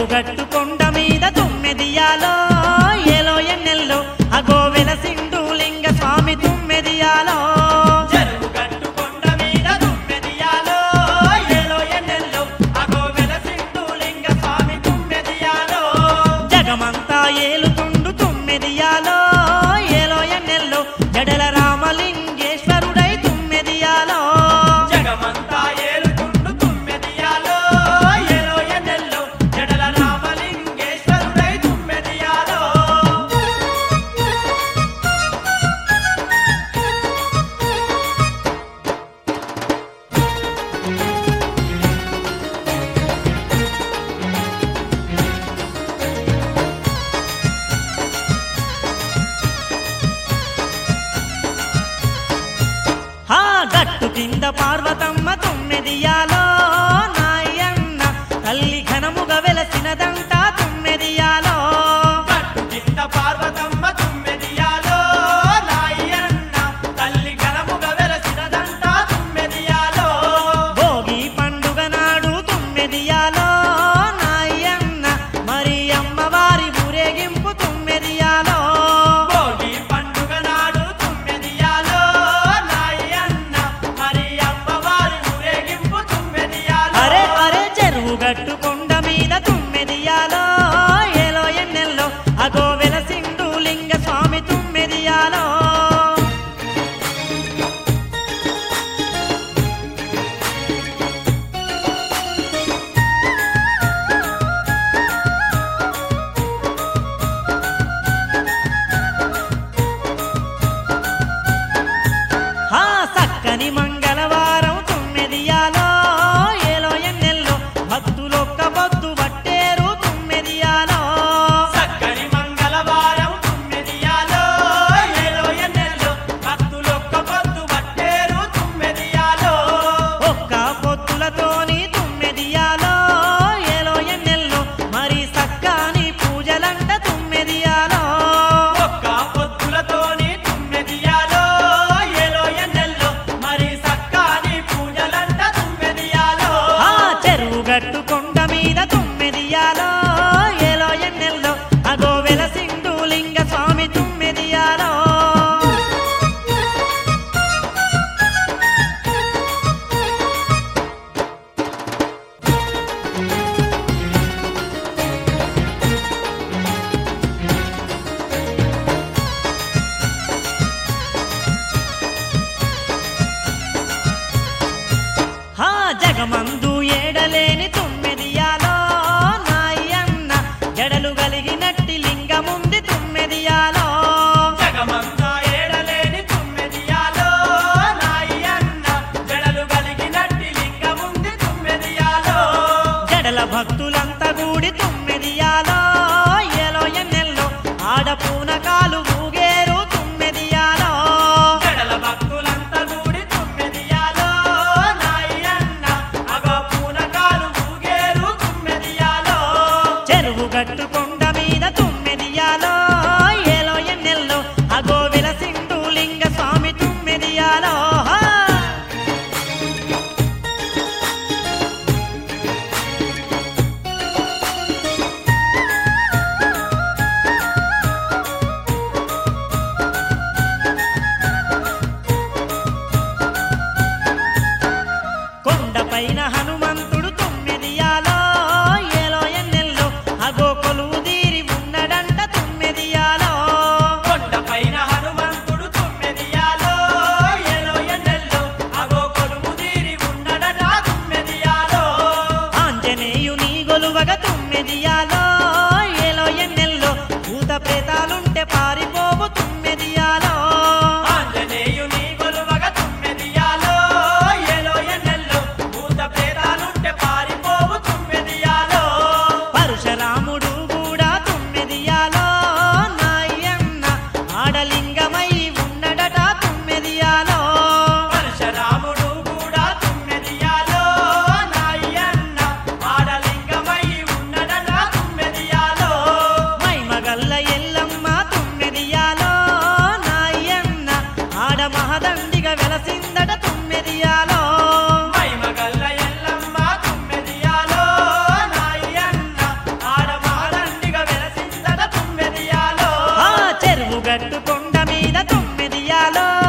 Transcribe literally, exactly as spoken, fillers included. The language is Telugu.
గట్టు కొండ మీద తుమ్మెదియాలో ఏలో ఎన్నెల్లో అగో వెలసిండు లింగ స్వామి తుమ్మెదియాలో చెరువు గట్టు కొండ మీద తుమ్మెదియాలో ఏలో ఎన్నెల్లో అగో వెలసిండు లింగ స్వామి తుమ్మెదియాలో జగమంతా ఏలుతుండు తుమ్మెదియాలో ఏలో ఎన్నెల్లో జడల రామలింగేశ్వరుడై తుమ్మెదియాలో జగమంతా ఏలుతుండు తుమ్మెదియాలో ఏలో ఎన్నెల్లో జడల రామలింగేశ్వరుడై తుమ్మెదియాలో హా గట్టు కింద పార్వతమ్మ తుమ్మెదియాలో నాయన్న తల్లి ఘనముగా వెలసినదంట తుమ్మెదియాలో గట్టు కింద పార్వతమ్మ తుమ్మెదియాలో నాయన్న తల్లి ఘనముగా వెలసినదంట తుమ్మెదియాలో భోగి పండుగ నాడు తుమ్మెదియాలో నాయన్న మరి అమ్మవారి ఊరేగింపు తుమ్మెదియాలో భోగి పండుగ నాడు తుమ్మెదియాలో నాయన్న మరి అమ్మవారి ఊరేగింపు తుమ్మెదియాలో అరే అరే చెరువు గట్టు కొండ మీద తుమ్మెదియాలో ఏలో ఎన్నెల్లో అగో వెలసిండు లింగ స్వామి తుమ్మెదియాలో హా సక్కని మంగళవారం తుమ్మెదియాలో ఏలో ఎన్నెల్లో భక్తులొక్క పొద్దు పట్టేరు తుమ్మెదియాలో సక్కని మంగళవారం తుమ్మెదియాలో ఏలో ఎన్నెల్లో భక్తులొక్క పొద్దు పట్టేరు తుమ్మెదియాలో ఒక్క పొత్తులతోని తుమ్మెదియాలో ఏలో ఎన్నెల్లో మరి సక్కని పూజలంట తుమ్మెదియాలో ఒక్క పొద్దులతోని తుమ్మెదియాలో ఏలో ఎన్నెల్లో మరి సక్కాని పూజలంట తుమ్మెదియాలో ఆ చెరువు గట్టు కొండ మీద తుమ్మెదియాలో ఏలో ఎన్నెల్లో అగో వెలసిండు లింగ స్వామి తుమ్మెదియాలో హా జగమందు ఏడలేని తుమ్మెదియాలో నాయన్న జడలు కలిగినట్టి లింగముంది తుమ్మెదియాలో జగమంతా ఏడలేని తుమ్మెదియాలో నాయన్న జడలు కలిగినట్టి లింగముంది తుమ్మెదియాలో జడల భక్తులంతా కూడి తుమ్మెదియాలో ఏలో ఎన్నెల్లో ఆడపూనకాలు ఊగేరు తుమ్మెదియాలో జడల భక్తులంతా కూడి తుమ్మెదియాలో నాయన్న అగో పూనకాలు ఊగేరు తుమ్మెదియాలో చెరువు గట్టు కొండ మీద తుమ్మెదియాలో ఏలో ఎన్నెల్లో అగో వెలసిండు లింగ స్వామి తుమ్మెదియాలో హా! కొండపైన హనుమంతుడు తుమ్మెదియాలో ఏలో ఎన్నెల్లో అగో కొలువు తీరి ఉన్నడంట తుమ్మెదియాలో కొండపైన హనుమంతుడు తుమ్మెదియాలో ఏలో ఎన్నెల్లో అగో కొలువు తీరి ఉన్నడట తుమ్మెదియాలో ఆంజనేయుని గొలువగ తుమ్మెదియాలో ఏలో ఎన్నెల్లో భూత ప్రేతాలుంటే పారిపోవు తుమ్మెదియాలో ఆంజనేయుని గొలువగ తుమ్మెదియాలో ఏలో ఎన్నెల్లో భూత ప్రేతాలుంటే పారిపోవు తుమ్మెదియాలో పరశురాముడు కూడా తుమ్మెదియాలో నాయన్న ఆడలింగమై ఉన్నడట తుమ్మెదియాలో పరశురాముడు కూడా తుమ్మెదియాలో నాయన్న ఆడలింగమై ఉన్నడట తుమ్మెదియాలో మైమగల్ల ఎల్లమ్మ తుమ్మెదియాలో నాయన్న ఆడ మహదండిగా వెలసిందట తుమ్మెదియాలో మైమగల్ల ఎల్లమ్మ తుమ్మెదియాలో నాయన్న ఆడ మీద తుమ్మెదియాలో